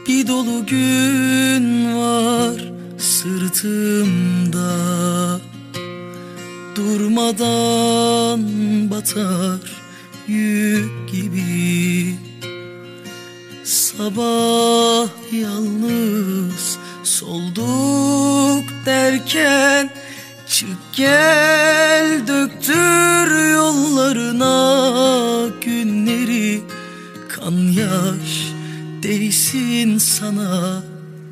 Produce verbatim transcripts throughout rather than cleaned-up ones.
Bir dolu gün var sırtımda, durmadan batar yük gibi. Sabah yalnız solduk derken, çık gel döktür yollarına günleri. Kan yaş değsin sana,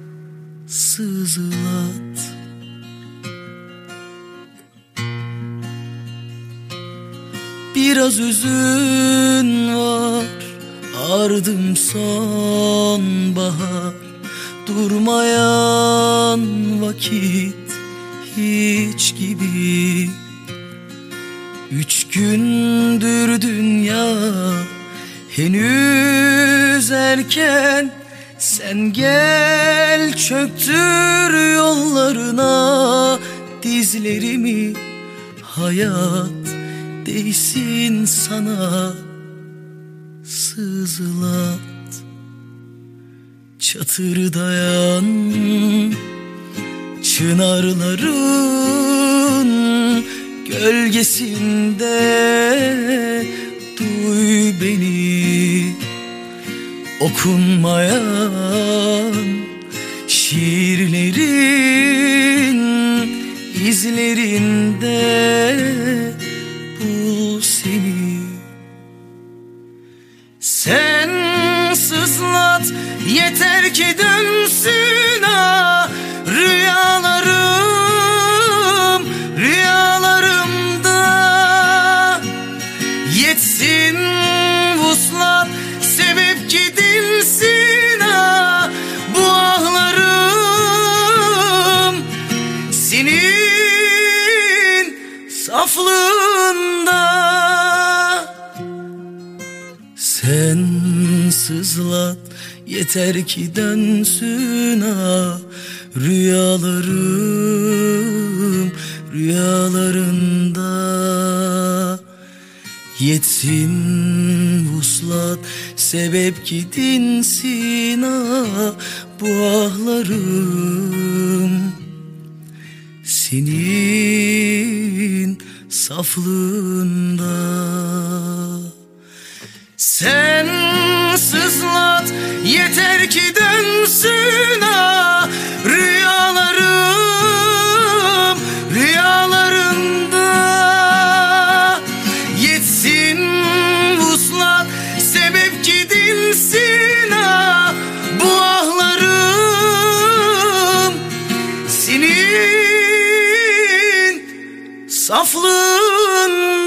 sızlat. Biraz üzün var, ardım sonbahar. Durmayan vakit hiç gibi. Üç gündür dünya henüz erken, sen gel çöktür yollarına dizlerimi. Hayat değsin sana, sızlat. Çatırdayan çınarların gölgesinde duy beni. Okunmayan şiirlerin izlerinde bul seni. Sen sızlat, yeter ki dönsün ha rüyalarım, rüyalarımda. Yetsin vuslat, sebep ki dinsin ha bu ahlarım. Senin saflığında sen sızlat, yeter ki dönsün ha rüyalarım, rüyalarında. Yetsin vuslat, sebep ki dinsin ha bu ahlarım. Senin saflığında. Sen sızlat, yeter ki dönsün ha rüyalarım, rüyalarında. Yetsin vuslat, sebep ki dinsin ha bu ahlarım. Senin saflığın